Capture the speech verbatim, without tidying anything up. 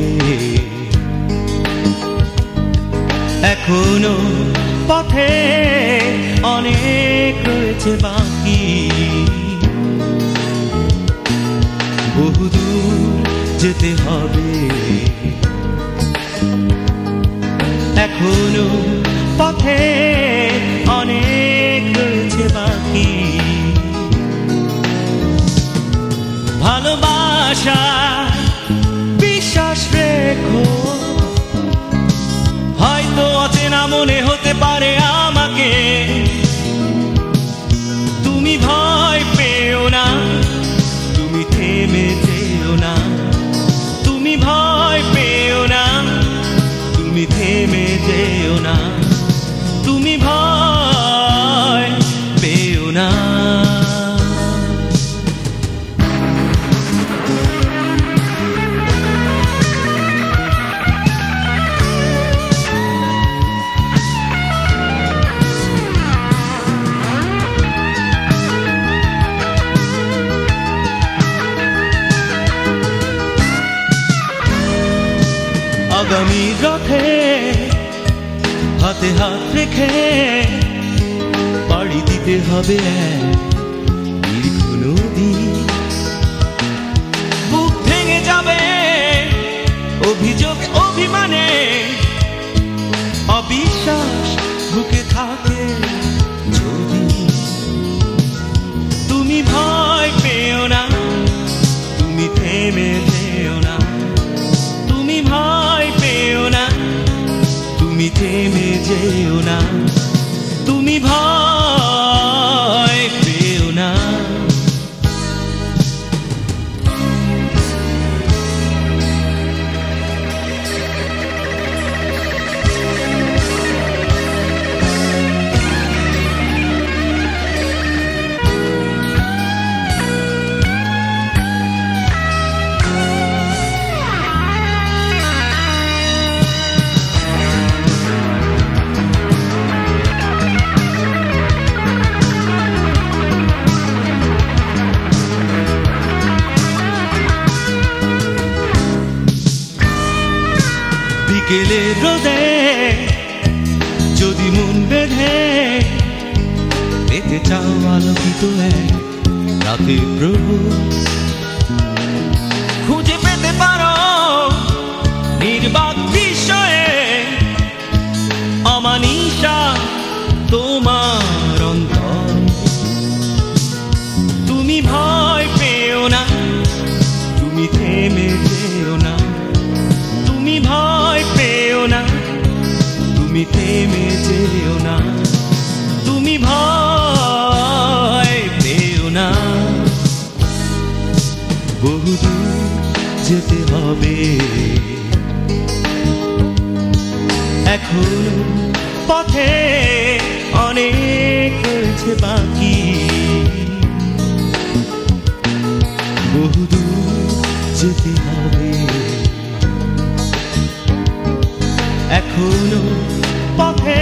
এখনো পথে অনেক রয়েছে বাকি, বহুদূর যেতে হবে। এখনো পথে অনেক রয়েছে বাকি, ভালোবাসা বিশ্বাস রেখো। হয়তো অচেনা মনে হতে পারে আমাকে, তুমি ভয় পেও না, তুমি থেমে যেও না। তুমি ভয় পেও না, তুমি থেমে যেও না। তুমি ভয় পেও না। আগামী রথে হাতে হাত রেখে পাড়ি দিতে হবে দীর্ঘ নদী। বুক ভেঙে যাবে অভিযোগ অভিমানে, অবিশ্বাস বুকে থাকে যদি। তুমি ভয় পেও না, তুমি থেমে যেও না। তুমি ভয় পেও না, তুমি থেমে যেও না। তুমি ভয় পেও না। বিকেলের রোদে যদি মন বেঁধে পেতে চাও আলোকিত এক রাতের প্রভু, খুঁজে পেতে পারো নির্বাক বিষয়ে অমানিসা তোমার অন্তর। তুমি ভয় পেও না, তুমি থেমে যেও না। তুমি ভয় পেও না, তুমি থেমে যেও না। তুমি ভয় পেও না। বহুদূর যেতে হবে, এখনো পথে অনেক রয়েছে বাকি, বহুদূর যেতে হবে। এখনো পথে